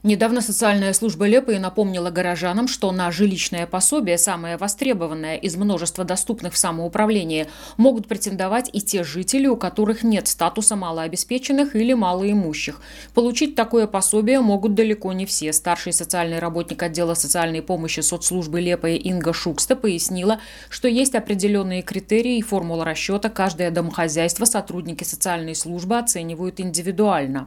Недавно социальная служба Лепы напомнила горожанам, что на жилищное пособие, самое востребованное из множества доступных в самоуправлении, могут претендовать и те жители, у которых нет статуса малообеспеченных или малоимущих. Получить такое пособие могут далеко не все. Старший социальный работник отдела социальной помощи соцслужбы Лепы Инга Шукста пояснила, что есть определенные критерии и формула расчета. Каждое домохозяйство сотрудники социальной службы оценивают индивидуально.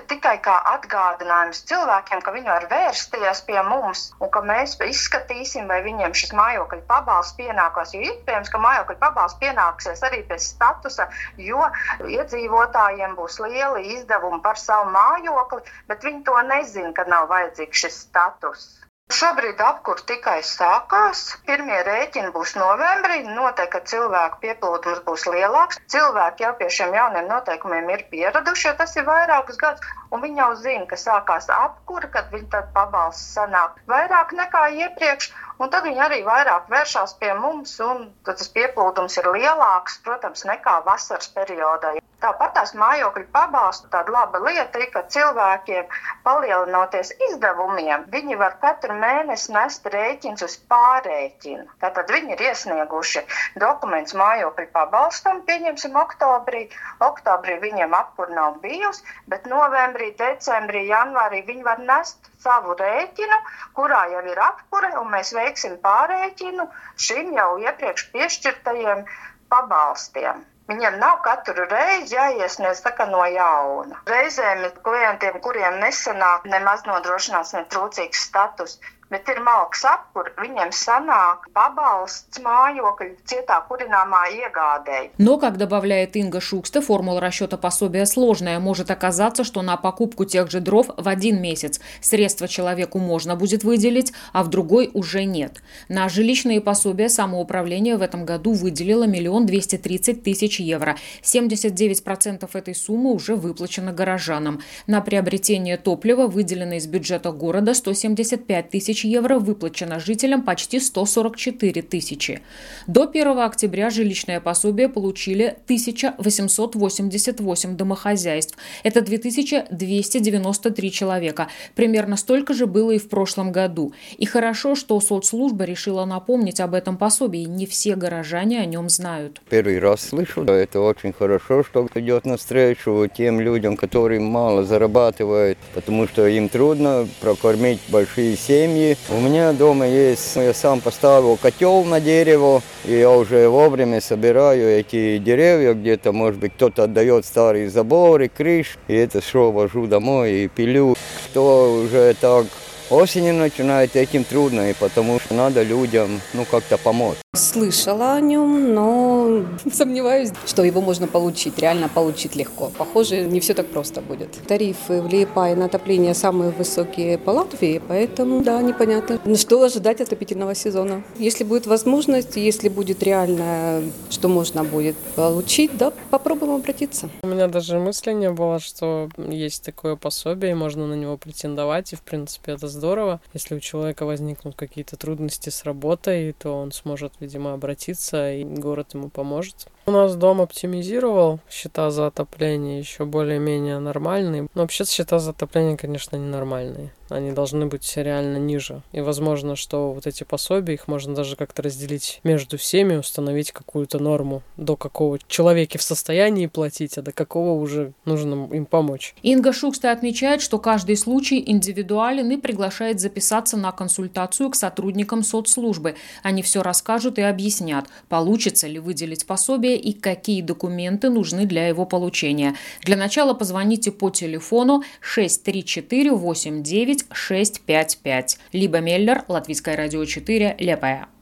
Ka viņi var vērsties pie mums un ka mēs izskatīsim, vai viņiem šis mājokļa pabalsts pienākās. Jo iespējams, ka mājokļa pabalsts pienāksies arī pēc statusa, jo iedzīvotājiem būs lieli izdevumi par savu mājokli, bet viņi to nezina, ka nav vajadzīgs šis status. Šobrīd apkur tikai sākās. Pirmie rēķini būs novembrī. Noteikti, ka cilvēku pieplūdums būs lielāks. Cilvēki jau pie šiem jauniem noteikumiem ir pieraduši, jo tas ir vairākus gadus. Un viņi jau zina, ka sākās apkura, kad viņi tad pabalsts sanāk vairāk nekā iepriekš. Un tad viņi arī vairāk vēršās pie mums, un tad tas pieplūdums ir lielāks, protams, nekā vasaras periodā. Tāpat tās mājokļu pabalstu tāda laba lieta ir, ka cilvēkiem palielinoties izdevumiem, viņi var katru mēnesi nest rēķins uz pārrēķinu. Tātad viņi ir iesnieguši dokumentus mājokļu pabalstam, pieņemsim oktobrī. Oktobrī viņiem apkur nav bijusi, bet novembrī, decembrī, janvārī viņi var nest savu rēķinu, kurā jau ir apkure, un mēs veiksim pārrēķinu šim jau iepriekš piešķirtajiem pabalstiem. Viņiem nav katru reizi jāiesniedz no jauna. Reizēm ir klientiem, kuriem nesanāk nemaz nodrošināts ne trūcīgs status, bet ir malks apkur, viņiem sanāk pabalsts mājokļu cietā kurināmā iegādēji. Но, как добавляет Инга Шукста, формула расчета пособия сложная. Может оказаться, что на покупку тех же дров в один месяц средства человеку можно будет выделить, а в другой уже нет. На жилищные пособия самоуправление в этом году выделило 1 230 000 евро. 79% этой суммы уже выплачено горожанам. На приобретение топлива выделено из бюджета города 175 000 евро, выплачено жителям почти 144 000. До 1 октября жилищное пособие получили 1888 домохозяйств. Это 2293 человека. Примерно столько же было и в прошлом году. И хорошо, что соцслужба решила напомнить об этом пособии. Не все горожане о нем знают. Первый раз слышу. Это очень хорошо, что идет навстречу тем людям, которые мало зарабатывают, потому что им трудно прокормить большие семьи. У меня дома есть, я сам поставил котел на дерево, и я уже вовремя собираю эти деревья, где-то, может быть, кто-то отдает старые заборы, крыши, и это все вожу домой и пилю. Кто уже так осенью начинает, этим трудно, и потому что надо людям, как-то помочь. Слышала о нем, но сомневаюсь, что его можно получить, реально получить легко. Похоже, не все так просто будет. Тарифы в Лиепае на отопление самые высокие по Латвии, поэтому, да, непонятно, что ожидать от отопительного сезона. Если будет возможность, если будет реально, что можно будет получить, да, попробуем обратиться. У меня даже мысли не было, что есть такое пособие, и можно на него претендовать, и, в принципе, это здорово. Если у человека возникнут какие-то трудности с работой, то он сможет, видимо, обратиться, и город ему поможет. У нас дом оптимизировал счета за отопление, еще более-менее нормальные. Но вообще счета за отопление, конечно, ненормальные. Они должны быть реально ниже. И возможно, что вот эти пособия, их можно даже как-то разделить между всеми, установить какую-то норму, до какого человеки в состоянии платить, а до какого уже нужно им помочь. Инга Шукста отмечает, что каждый случай индивидуален и приглашает записаться на консультацию к сотрудникам соцслужбы. Они все расскажут и объяснят, получится ли выделить пособие и какие документы нужны для его получения. Для начала позвоните по телефону 634 89 655. Либо Меллер, Латвийское радио 4, Лепая.